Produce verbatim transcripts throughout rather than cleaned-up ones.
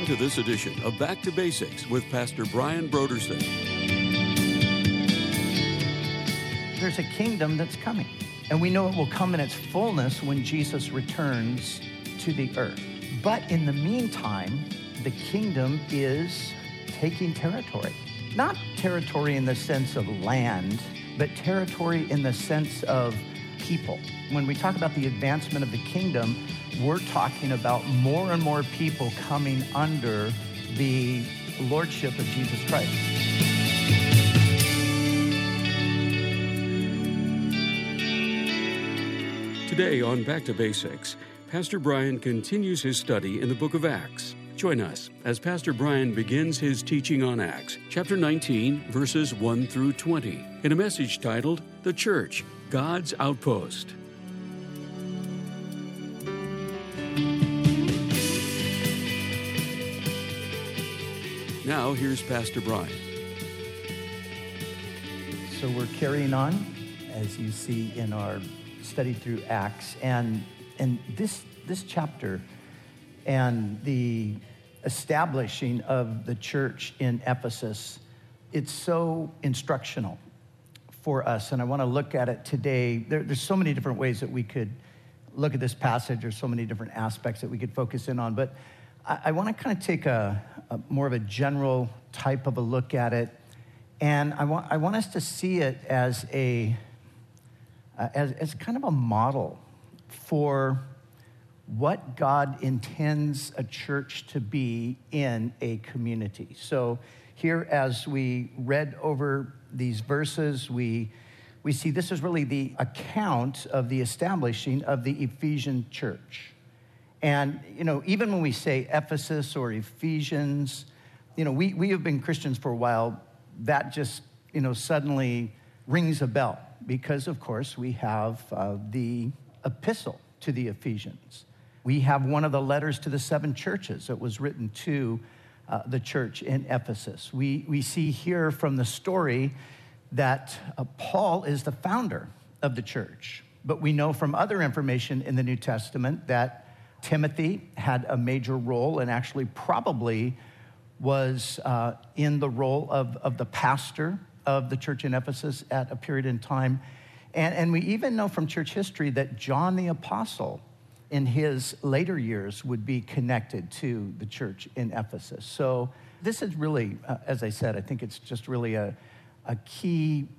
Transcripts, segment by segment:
to this edition of Back to Basics with Pastor Brian Brodersen. There's a kingdom that's coming, and we know it will come in its fullness when Jesus returns to the earth. But in the meantime, the kingdom is taking territory. Not territory in the sense of land, but territory in the sense of people. When we talk about the advancement of the kingdom, we're talking about more and more people coming under the lordship of Jesus Christ. Today on Back to Basics, Pastor Brian continues his study in the book of Acts. Join us as Pastor Brian begins his teaching on Acts, chapter nineteen, verses one through twenty, in a message titled, The Church, God's Outpost. Now, here's Pastor Brian. So we're carrying on, as you see in our study through Acts, and and this this chapter and the establishing of the church in Ephesus, it's so instructional for us, and I want to look at it today. There, there's so many different ways that we could look at this passage, or so many different aspects that we could focus in on, but I, I want to kind of take a, a more of a general type of a look at it, and I want I want us to see it as a uh, as as kind of a model for what God intends a church to be in a community. So here, as we read over these verses, we we see this is really the account of the establishing of the Ephesian church. And, you know, even when we say Ephesus or Ephesians, you know, we, we have been Christians for a while, that just, you know, suddenly rings a bell because, of course, we have uh, the epistle to the Ephesians. We have one of the letters to the seven churches that was written to uh, the church in Ephesus. We we see here from the story that uh, Paul is the founder of the church. But we know from other information in the New Testament that Timothy had a major role and actually probably was uh, in the role of, of the pastor of the church in Ephesus at a period in time. And, and we even know from church history that John the Apostle in his later years would be connected to the church in Ephesus. So this is really, uh, as I said, I think it's just really a, a key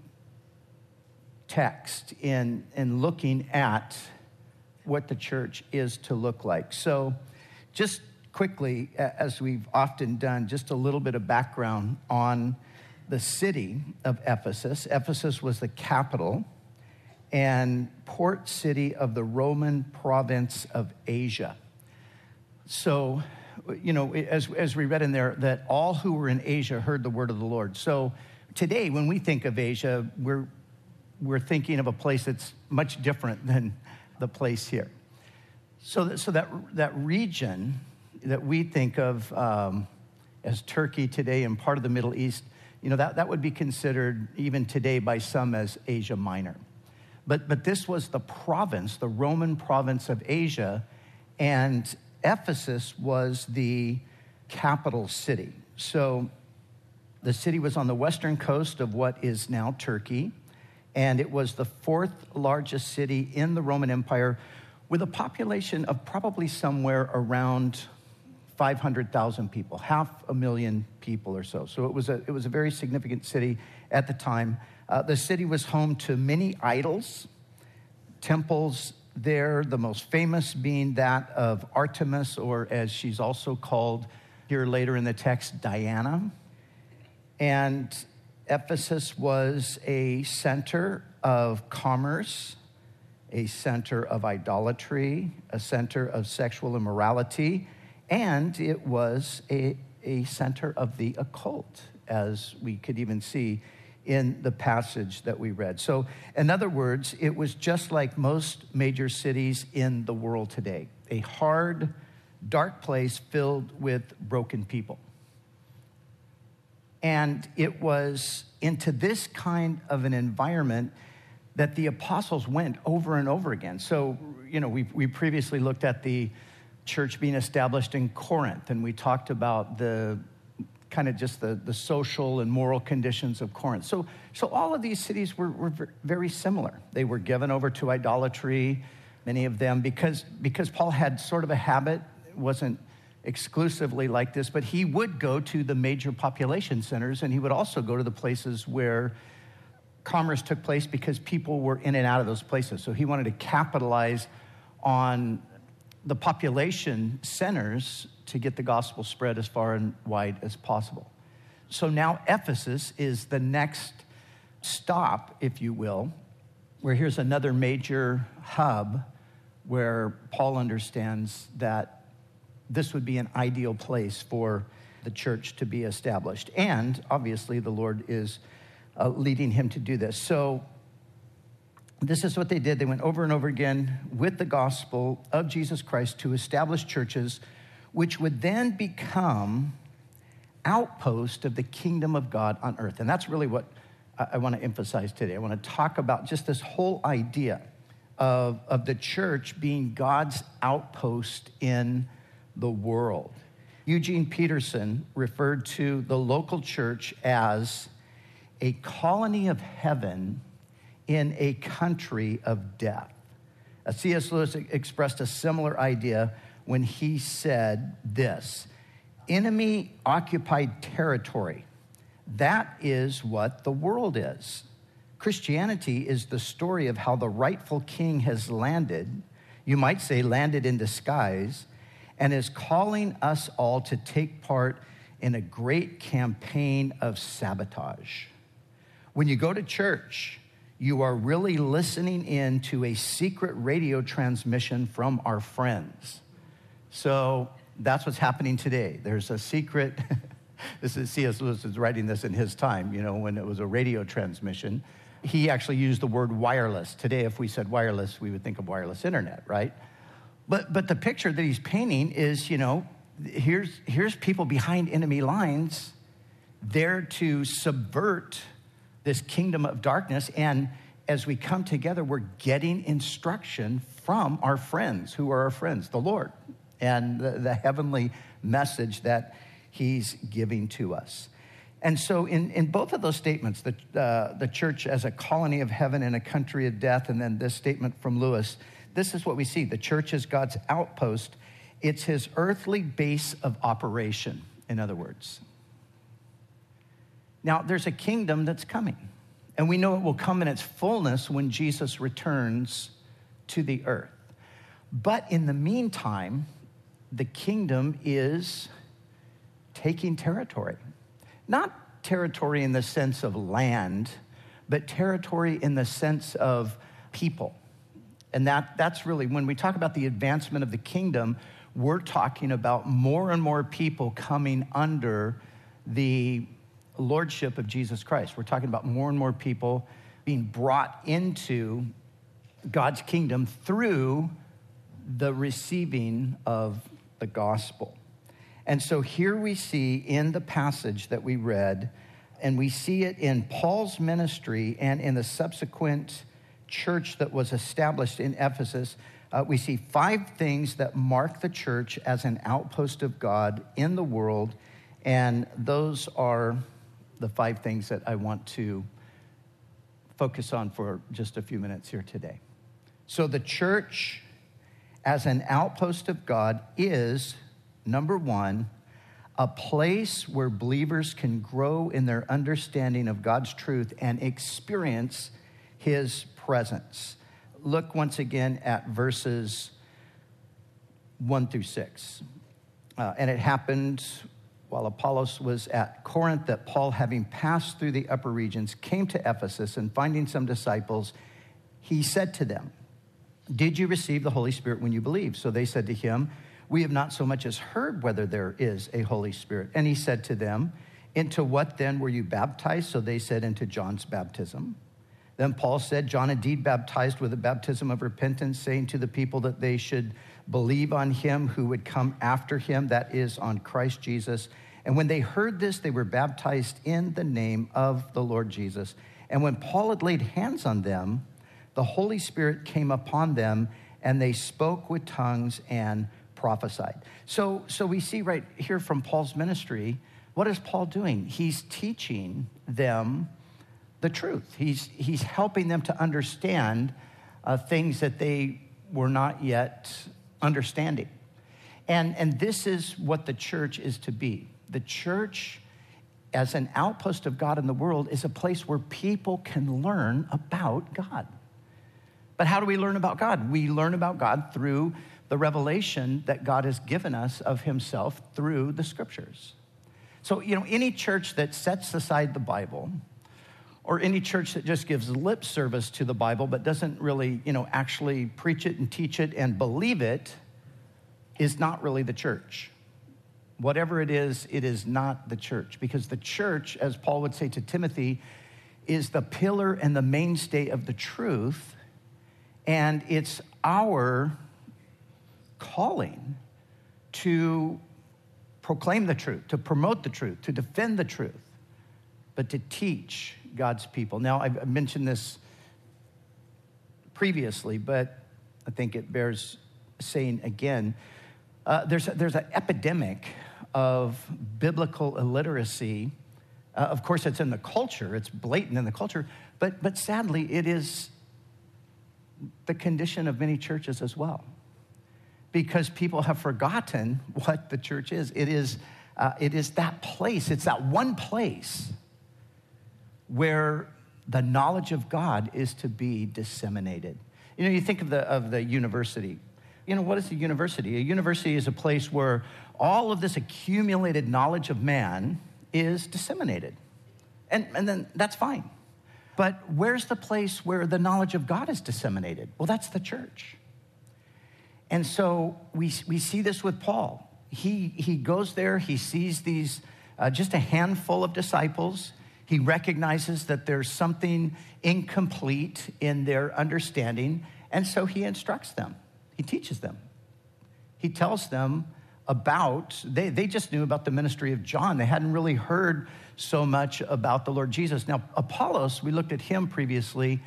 text in, in looking at what the church is to look like. So just quickly, as we've often done, just a little bit of background on the city of Ephesus. Ephesus was the capital and port city of the Roman province of Asia. So, you know, as, as we read in there, that all who were in Asia heard the word of the Lord. So today, when we think of Asia, we're we're thinking of a place that's much different than the place here. So that, so that, that region that we think of um, as Turkey today and part of the Middle East, you know, that, that would be considered even today by some as Asia Minor. But but this was the province, the Roman province of Asia, and Ephesus was the capital city. So the city was on the western coast of what is now Turkey, and it was the fourth largest city in the Roman Empire with a population of probably somewhere around five hundred thousand people, half a million people or so. So it was a it was a very significant city at the time. Uh, the city was home to many idols, temples there, the most famous being that of Artemis, or as she's also called here later in the text, Diana. And Ephesus was a center of commerce, a center of idolatry, a center of sexual immorality, and it was a, a center of the occult, as we could even see in the passage that we read. So, in other words, it was just like most major cities in the world today, a hard, dark place filled with broken people. And it was into this kind of an environment that the apostles went over and over again. So, you know, we we previously looked at the church being established in Corinth, and we talked about the kind of just the, the social and moral conditions of Corinth. So, so all of these cities were, were very similar. They were given over to idolatry, many of them, because, because Paul had sort of a habit, it wasn't exclusively like this, but he would go to the major population centers, and he would also go to the places where commerce took place because people were in and out of those places. So he wanted to capitalize on the population centers to get the gospel spread as far and wide as possible. So now Ephesus is the next stop, if you will, where here's another major hub where Paul understands that this would be an ideal place for the church to be established. And obviously the Lord is uh, leading him to do this. So this is what they did. They went over and over again with the gospel of Jesus Christ to establish churches, which would then become outposts of the kingdom of God on earth. And that's really what I want to emphasize today. I want to talk about just this whole idea of, of the church being God's outpost in the world. Eugene Peterson referred to the local church as a colony of heaven in a country of death. Uh, C S Lewis expressed a similar idea when he said this: enemy-occupied territory, that is what the world is. Christianity is the story of how the rightful king has landed, you might say landed in disguise, and is calling us all to take part in a great campaign of sabotage. When you go to church, you are really listening in to a secret radio transmission from our friends. So that's what's happening today. There's a secret, this is C S Lewis is writing this in his time, you know, when it was a radio transmission. He actually used the word wireless. Today, if we said wireless, we would think of wireless internet, right? But but the picture that he's painting is, you know, here's here's people behind enemy lines there to subvert this kingdom of darkness. And as we come together, we're getting instruction from our friends. Who are our friends? The Lord, and the, the heavenly message that he's giving to us. And so in, in both of those statements, the, uh, the church as a colony of heaven in a country of death, and then this statement from Lewis, this is what we see. The church is God's outpost. It's his earthly base of operation, in other words. Now, there's a kingdom that's coming, and we know it will come in its fullness when Jesus returns to the earth. But in the meantime, the kingdom is taking territory. Not territory in the sense of land, but territory in the sense of people. And that, that's really, when we talk about the advancement of the kingdom, we're talking about more and more people coming under the lordship of Jesus Christ. We're talking about more and more people being brought into God's kingdom through the receiving of the gospel. And so here we see in the passage that we read, and we see it in Paul's ministry and in the subsequent church that was established in Ephesus, uh, we see five things that mark the church as an outpost of God in the world, and those are the five things that I want to focus on for just a few minutes here today. So the church as an outpost of God is, number one, a place where believers can grow in their understanding of God's truth and experience his presence. Look once again at verses one through six. Uh, and it happened while Apollos was at Corinth that Paul, having passed through the upper regions, came to Ephesus, and finding some disciples, he said to them, "Did you receive the Holy Spirit when you believed?" So they said to him, "We have not so much as heard whether there is a Holy Spirit." And he said to them, "Into what then were you baptized?" So they said, "Into John's baptism." Then Paul said, "John indeed baptized with a baptism of repentance, saying to the people that they should believe on him who would come after him, that is, on Christ Jesus. And when they heard this, they were baptized in the name of the Lord Jesus. And when Paul had laid hands on them, the Holy Spirit came upon them, and they spoke with tongues and prophesied. So, so we see right here from Paul's ministry, what is Paul doing? He's teaching them the truth. He's, he's helping them to understand uh, things that they were not yet understanding. And, and this is what the church is to be. The church, as an outpost of God in the world, is a place where people can learn about God. But how do we learn about God? We learn about God through the revelation that God has given us of himself through the scriptures. So, you know, any church that sets aside the Bible, or any church that just gives lip service to the Bible but doesn't really, you know, actually preach it and teach it and believe it, is not really the church. Whatever it is, it is not the church. Because the church, as Paul would say to Timothy, is the pillar and the mainstay of the truth. And it's our calling to proclaim the truth, to promote the truth, to defend the truth, but to teach God's people. Now, I've mentioned this previously, but I think it bears saying again. Uh, there's, a, there's an epidemic of biblical illiteracy. Uh, of course, it's in the culture. It's blatant in the culture. But, but sadly, it is the condition of many churches as well, because people have forgotten what the church is. It is, uh, it is that place. It's that one place where the knowledge of God is to be disseminated. You know, you think of the, of the university. You know, what is a university? A university is a place where all of this accumulated knowledge of man is disseminated. And, and then that's fine. But where's the place where the knowledge of God is disseminated? Well, that's the church. And so we, we see this with Paul. He, he goes there, he sees these, uh, just a handful of disciples. He recognizes that there's something incomplete in their understanding, and so he instructs them. He teaches them. He tells them about, they, they just knew about the ministry of John. They hadn't really heard so much about the Lord Jesus. Now, Apollos, we looked at him previously.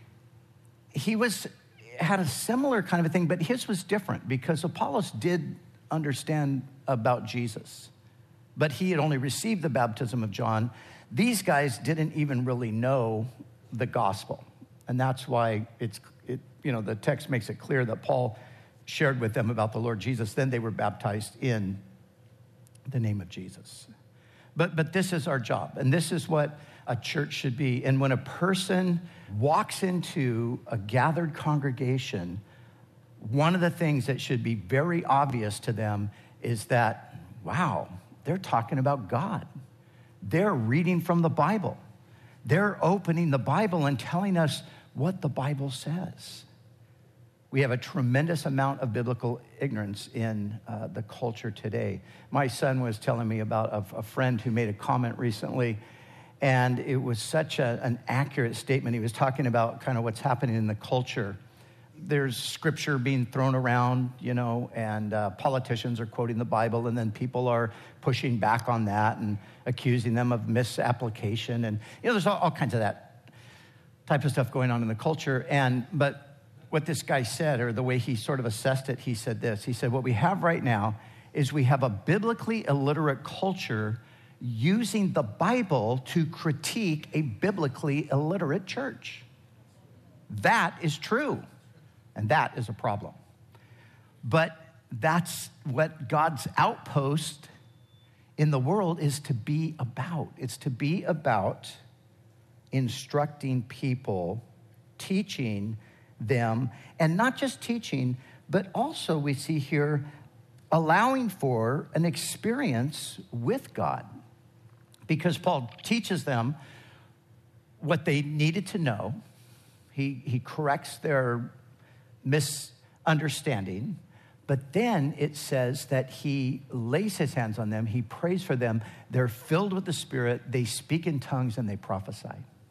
He was had a similar kind of a thing, but his was different because Apollos did understand about Jesus, but he had only received the baptism of John. These guys didn't even really know the gospel, and that's why it's, it, you know, the text makes it clear that Paul shared with them about the Lord Jesus. Then they were baptized in the name of Jesus. But, but this is our job, and this is what a church should be. And when a person walks into a gathered congregation, one of the things that should be very obvious to them is that, wow, they're talking about God. They're reading from the Bible. They're opening the Bible and telling us what the Bible says. We have a tremendous amount of biblical ignorance in uh, the culture today. My son was telling me about a, a friend who made a comment recently, and it was such a, an accurate statement. He was talking about kind of what's happening in the culture. There's scripture being thrown around, you know, and uh, politicians are quoting the Bible, and then people are pushing back on that and accusing them of misapplication. And, you know, there's all, all kinds of that type of stuff going on in the culture. And, but what this guy said, or the way he sort of assessed it, he said this. He said, what we have right now is we have a biblically illiterate culture using the Bible to critique a biblically illiterate church. That is true, and that is a problem. But that's what God's outpost in the world is to be about. It's to be about instructing people, teaching them, and not just teaching, but also we see here allowing for an experience with God. Because Paul teaches them what they needed to know. He, he corrects their misunderstanding. But then it says that he lays his hands on them. He prays for them. They're filled with the Spirit. They speak in tongues and they prophesy.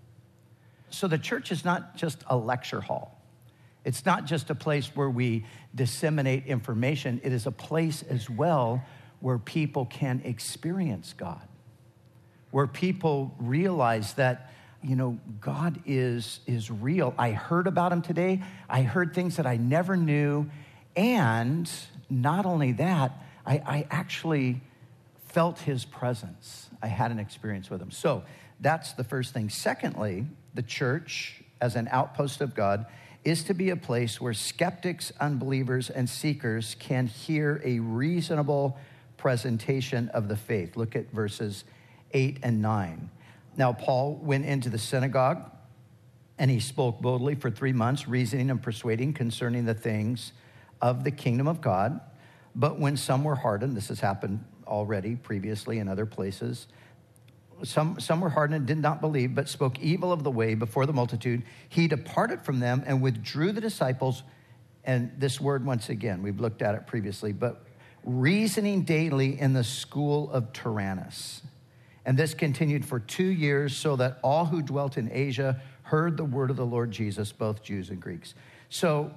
So the church is not just a lecture hall. It's not just a place where we disseminate information. It is a place as well where people can experience God, where people realize that, you know, God is, is real. I heard about him today. I heard things that I never knew, and not only that, I, I actually felt his presence. I had an experience with him. So that's the first thing. Secondly, the church, as an outpost of God, is to be a place where skeptics, unbelievers, and seekers can hear a reasonable presentation of the faith. Look at verses eight and nine. Now, Paul went into the synagogue, and he spoke boldly for three months, reasoning and persuading concerning the things of the kingdom of God. But when some were hardened, this has happened already previously in other places, Some, some were hardened and did not believe, but spoke evil of the way before the multitude. He departed from them and withdrew the disciples. And this word, once again, we've looked at it previously, but reasoning daily in the school of Tyrannus. And this continued for two years, so that all who dwelt in Asia heard the word of the Lord Jesus, both Jews and Greeks. So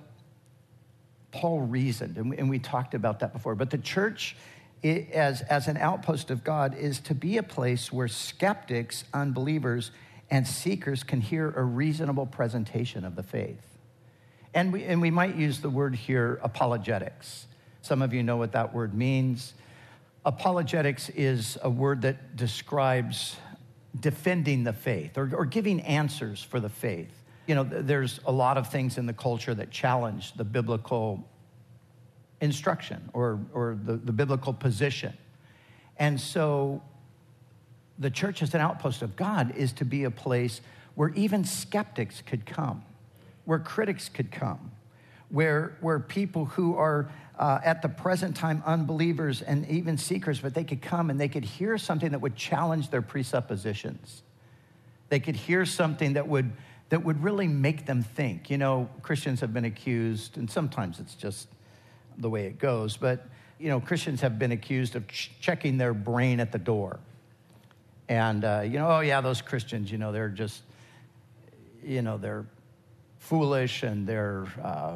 Paul reasoned, and we, and we talked about that before. But the church, It, as, as an outpost of God, is to be a place where skeptics, unbelievers, and seekers can hear a reasonable presentation of the faith. And we, and we might use the word here, apologetics. Some of you know what that word means. Apologetics is a word that describes defending the faith or, or giving answers for the faith. You know, there's a lot of things in the culture that challenge the biblical instruction or, or the, the biblical position. And so the church as an outpost of God is to be a place where even skeptics could come, where critics could come, where, where people who are uh, at the present time unbelievers and even seekers, but they could come and they could hear something that would challenge their presuppositions. They could hear something that would that would really make them think. You know, Christians have been accused, and sometimes it's just the way it goes, but, you know, Christians have been accused of ch- checking their brain at the door. And, uh, you know, oh, yeah, those Christians, you know, they're just, you know, they're foolish and they're uh,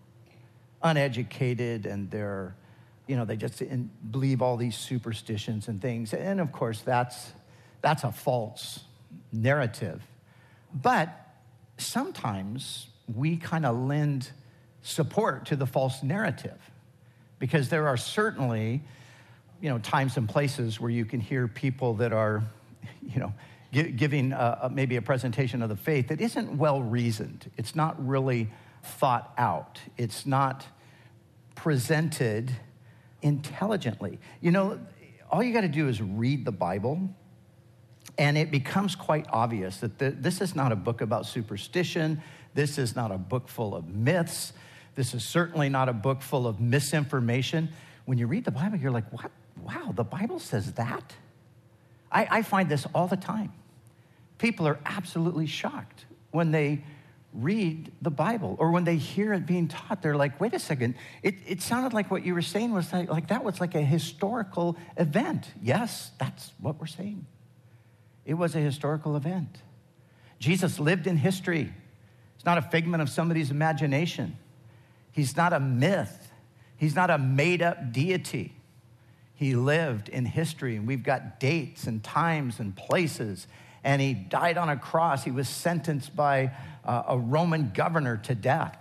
uneducated and they're, you know, they just in, believe all these superstitions and things. And, of course, that's that's a false narrative. But sometimes we kind of lend support to the false narrative, because there are certainly, you know, times and places where you can hear people that are, you know, gi- giving a, maybe a presentation of the faith that isn't well reasoned. It's not really thought out. It's not presented intelligently. You know, all you got to do is read the Bible, and it becomes quite obvious that the, this is not a book about superstition. This is not a book full of myths. This is certainly not a book full of misinformation. When you read the Bible, you're like, what? Wow, the Bible says that? I, I find this all the time. People are absolutely shocked when they read the Bible or when they hear it being taught. They're like, wait a second, it, it sounded like what you were saying was like, like that was like a historical event. Yes, that's what we're saying. It was a historical event. Jesus lived in history. It's not a figment of somebody's imagination. He's not a myth. He's not a made-up deity. He lived in history, and we've got dates and times and places, and he died on a cross. He was sentenced by uh, a Roman governor to death.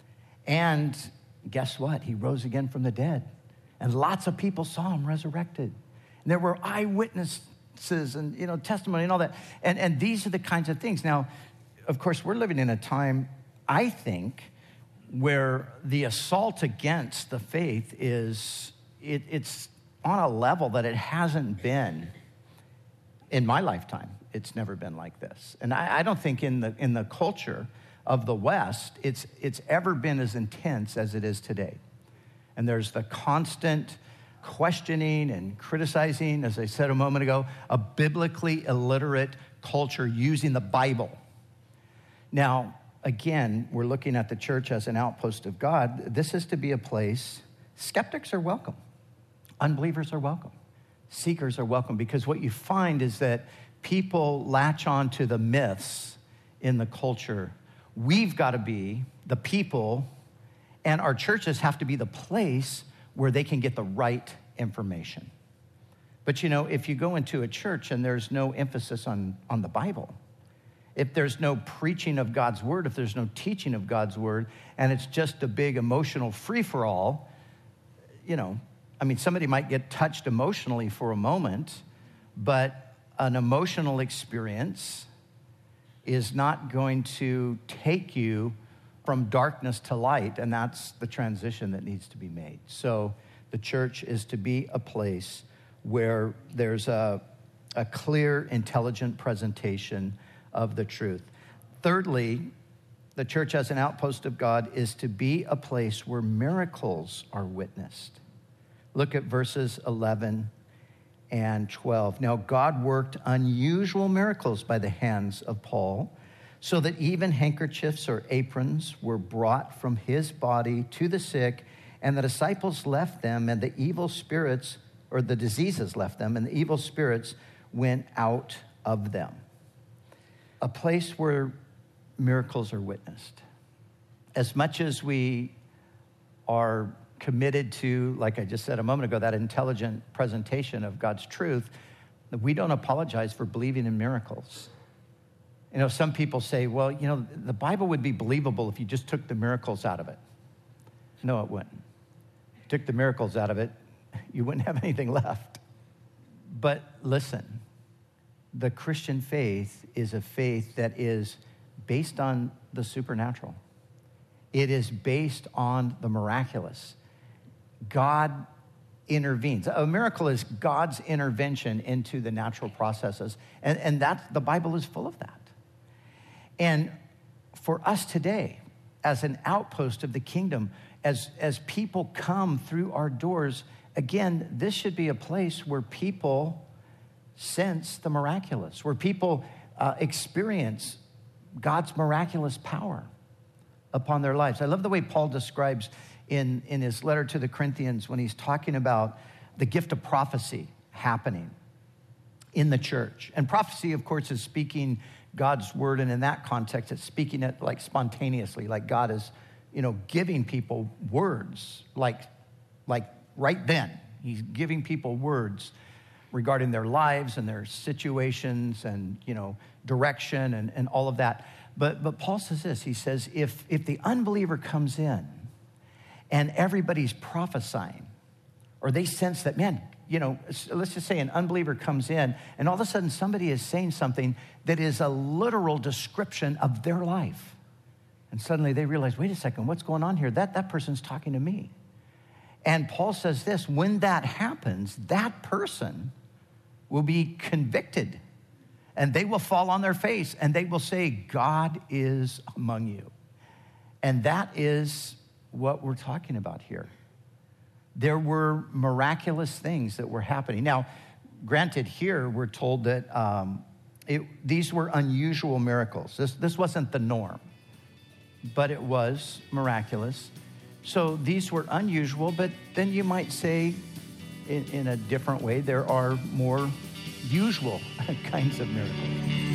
And guess what? He rose again from the dead, and lots of people saw him resurrected. And there were eyewitnesses and, you know, testimony and all that. And, and these are the kinds of things. Now, of course, we're living in a time, I think, where the assault against the faith is, it, it's on a level that it hasn't been in my lifetime. It's never been like this. And I, I don't think in the in the culture of the West, it's it's ever been as intense as it is today. And there's the constant questioning and criticizing, as I said a moment ago, a biblically illiterate culture using the Bible. Now, again, we're looking at the church as an outpost of God. This is to be a place, skeptics are welcome. Unbelievers are welcome. Seekers are welcome, because what you find is that people latch on to the myths in the culture. We've got to be the people, and our churches have to be the place where they can get the right information. But you know, if you go into a church and there's no emphasis on, on the Bible, if there's no preaching of God's word, if there's no teaching of God's word, and it's just a big emotional free-for-all, you know, I mean, somebody might get touched emotionally for a moment, but an emotional experience is not going to take you from darkness to light, and that's the transition that needs to be made. So the church is to be a place where there's a, a clear, intelligent presentation of the truth. Thirdly, the church as an outpost of God is to be a place where miracles are witnessed. Look at verses eleven and twelve. Now, God worked unusual miracles by the hands of Paul, so that even handkerchiefs or aprons were brought from his body to the sick, and the disciples left them, and the evil spirits, or the diseases left them, and the evil spirits went out of them. A place where miracles are witnessed. As much as we are committed to, like I just said a moment ago, that intelligent presentation of God's truth, we don't apologize for believing in miracles. You know, some people say, well, you know, the Bible would be believable if you just took the miracles out of it. No, it wouldn't. If you took the miracles out of it, you wouldn't have anything left. But listen, the Christian faith is a faith that is based on the supernatural. It is based on the miraculous. God intervenes. A miracle is God's intervention into the natural processes. And, and that, the Bible is full of that. And for us today, as an outpost of the kingdom, as, as people come through our doors, again, this should be a place where people sense the miraculous, where people uh, experience God's miraculous power upon their lives. I love the way Paul describes in, in his letter to the Corinthians when he's talking about the gift of prophecy happening in the church. And prophecy, of course, is speaking God's word, and in that context, it's speaking it like spontaneously, like God is, you know, giving people words, like, like right then. He's giving people words regarding their lives and their situations and, you know, direction and, and all of that. But but Paul says this, he says, if if the unbeliever comes in and everybody's prophesying, or they sense that, man, you know, let's just say an unbeliever comes in and all of a sudden somebody is saying something that is a literal description of their life. And suddenly they realize, wait a second, what's going on here? That, that person's talking to me. And Paul says this, when that happens, that person will be convicted and they will fall on their face and they will say, God is among you. And that is what we're talking about here. There were miraculous things that were happening. Now, granted, here we're told that um, it, these were unusual miracles. This, this wasn't the norm, but it was miraculous. So these were unusual, but then you might say in, in a different way, there are more usual kinds of miracles.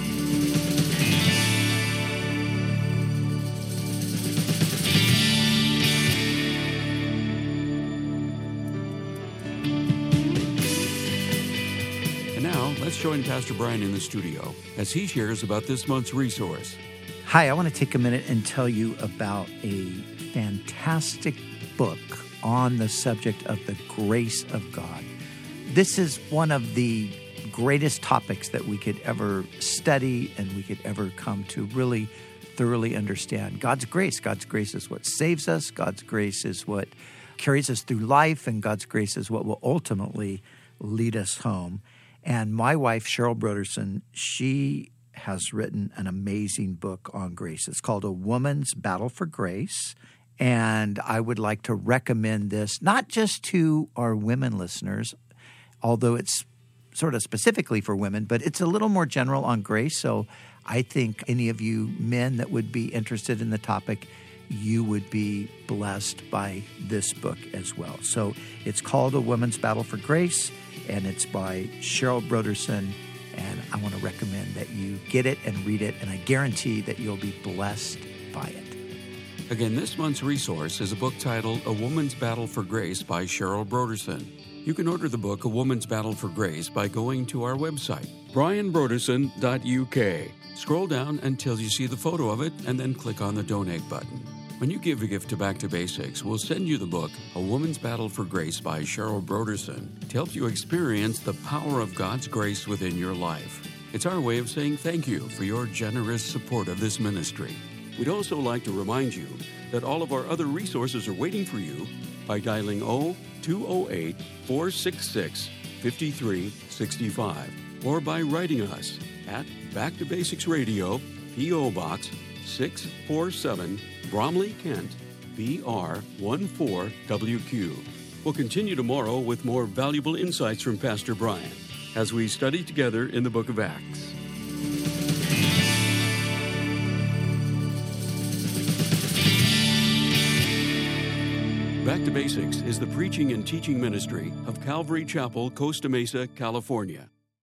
Let's join Pastor Brian in the studio as he shares about this month's resource. Hi, I want to take a minute and tell you about a fantastic book on the subject of the grace of God. This is one of the greatest topics that we could ever study and we could ever come to really thoroughly understand. God's grace. God's grace is what saves us. God's grace is what carries us through life, and God's grace is what will ultimately lead us home. And my wife, Cheryl Broderson, she has written an amazing book on grace. It's called A Woman's Battle for Grace. And I would like to recommend this, not just to our women listeners, although it's sort of specifically for women, but it's a little more general on grace. So I think any of you men that would be interested in the topic, you would be blessed by this book as well. So it's called A Woman's Battle for Grace, and it's by Cheryl Broderson, and I want to recommend that you get it and read it, and I guarantee that you'll be blessed by it. Again, this month's resource is a book titled A Woman's Battle for Grace by Cheryl Broderson. You can order the book A Woman's Battle for Grace by going to our website, brian broderson dot u k. Scroll down until you see the photo of it, and then click on the donate button. When you give a gift to Back to Basics, we'll send you the book, A Woman's Battle for Grace by Cheryl Broderson, to help you experience the power of God's grace within your life. It's our way of saying thank you for your generous support of this ministry. We'd also like to remind you that all of our other resources are waiting for you by dialing zero two zero eight, four six six, five three six five or by writing us at Back to Basics Radio, P O. Box six four seven, Bromley, Kent, B R one four W Q. We'll continue tomorrow with more valuable insights from Pastor Brian as we study together in the book of Acts. Back to Basics is the preaching and teaching ministry of Calvary Chapel, Costa Mesa, California.